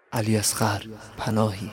علیاصغر پناهی.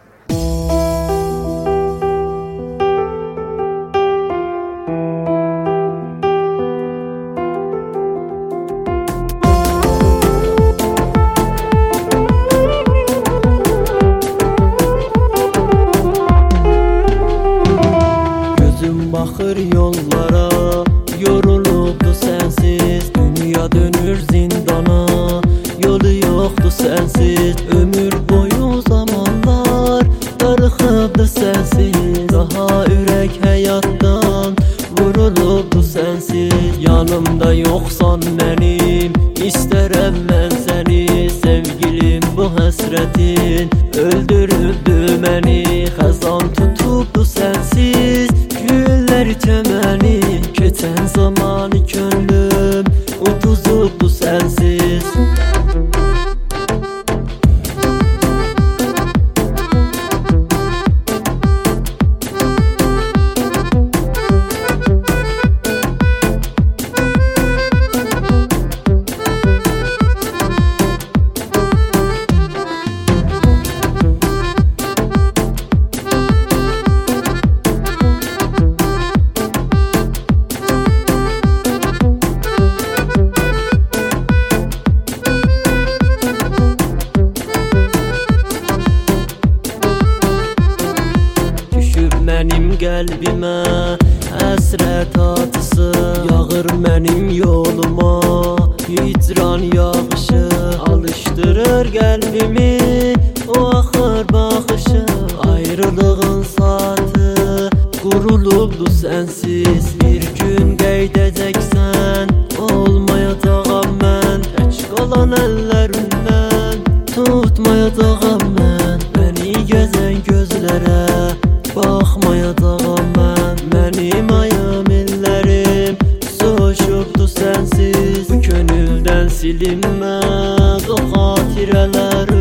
Gözüm bakır yollara, yorulubdu sensiz. Dünya dönür zindana, yolu yoktu sensiz. Ömür boyu zamanlar darıxıbdı sensiz. Daha ürək həyatdan vurulubdu sensiz. Yanımda yoxsan mənim, istərəm mən səni. Sevgilim, bu həsrətin öldürübdü məni. Xəzan tutubdu sensiz, güllər çəməni. Keçən zamanı könlüm utuzubdu sensiz. Mənim qəlbimə həsrət atısı, yağır mənim yoluma hicran yağışı. Alışdırır qəlbimi o axır baxışı. Ayrılığın saatı qurulubdu sensiz. Bir gün qeydəcəksən, olmayacağam mən. Tək qalan əllərindən tutmayacağam mən. Məni gəzən gözlərə baxmayacağam mən. Mənim ayım illərim soşubdu sensiz. Bu könüldən silinməz o xatirələr.